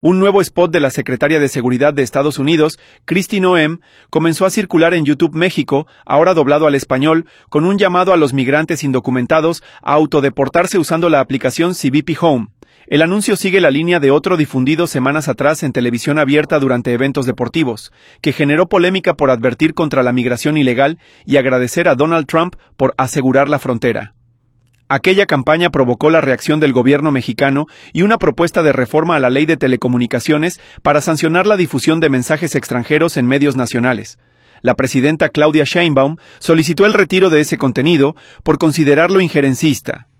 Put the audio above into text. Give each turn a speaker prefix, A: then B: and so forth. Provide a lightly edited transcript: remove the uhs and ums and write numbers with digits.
A: Un nuevo spot de la secretaria de Seguridad de Estados Unidos, Kristi Noem, comenzó a circular en YouTube México, ahora doblado al español, con un llamado a los migrantes indocumentados a autodeportarse usando la aplicación CBP Home. El anuncio sigue la línea de otro difundido semanas atrás en televisión abierta durante eventos deportivos, que generó polémica por advertir contra la migración ilegal y agradecer a Donald Trump por asegurar la frontera. Aquella campaña provocó la reacción del gobierno mexicano y una propuesta de reforma a la ley de telecomunicaciones para sancionar la difusión de mensajes extranjeros en medios nacionales. La presidenta Claudia Sheinbaum solicitó el retiro de ese contenido por considerarlo injerencista.